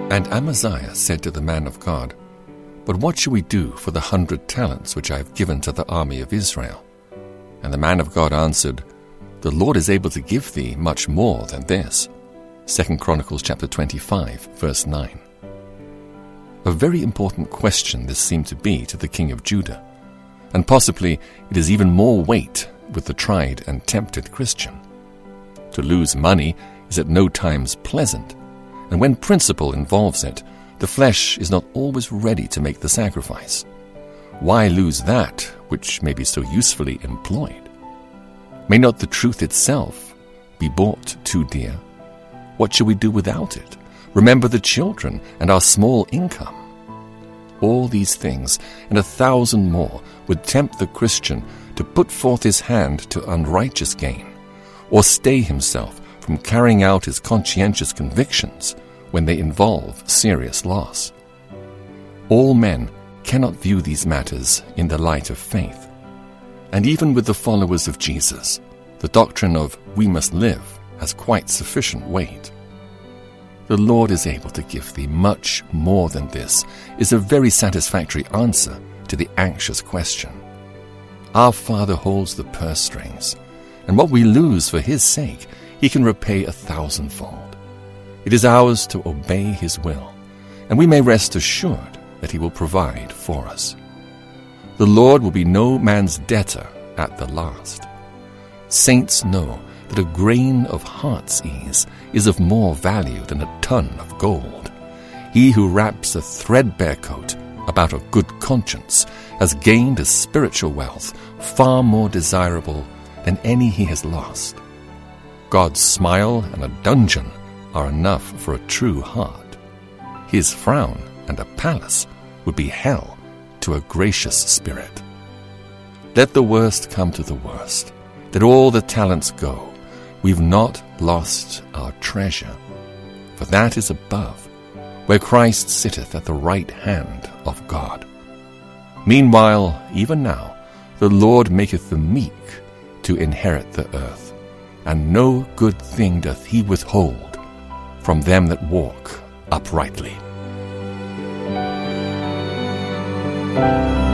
And Amaziah said to the man of God, But what shall we do for the 100 talents which I have given to the army of Israel? And the man of God answered, The Lord is able to give thee much more than this. 2 Chronicles chapter 25, verse 9. A very important question this seemed to be to the king of Judah, and possibly it is even more weight with the tried and tempted Christian. To lose money is at no times pleasant, and when principle involves it, the flesh is not always ready to make the sacrifice. Why lose that which may be so usefully employed? May not the truth itself be bought too dear? What shall we do without it? Remember the children and our small income. All these things and 1,000 more would tempt the Christian to put forth his hand to unrighteous gain, or stay himself from carrying out his conscientious convictions when they involve serious loss. All men cannot view these matters in the light of faith. And even with the followers of Jesus, the doctrine of we must live has quite sufficient weight. The Lord is able to give thee much more than this is a very satisfactory answer to the anxious question. Our Father holds the purse strings, and what we lose for His sake, He can repay 1,000-fold. It is ours to obey His will, and we may rest assured that He will provide for us. The Lord will be no man's debtor at the last. Saints know that a grain of heart's ease is of more value than a ton of gold. He who wraps a threadbare coat about a good conscience has gained a spiritual wealth far more desirable than any he has lost. God's smile and a dungeon are enough for a true heart. His frown and a palace would be hell to a gracious spirit. Let the worst come to the worst, that all the talents go. We've not lost our treasure, for that is above, where Christ sitteth at the right hand of God. Meanwhile, even now, the Lord maketh the meek to inherit the earth, and no good thing doth He withhold from them that walk uprightly.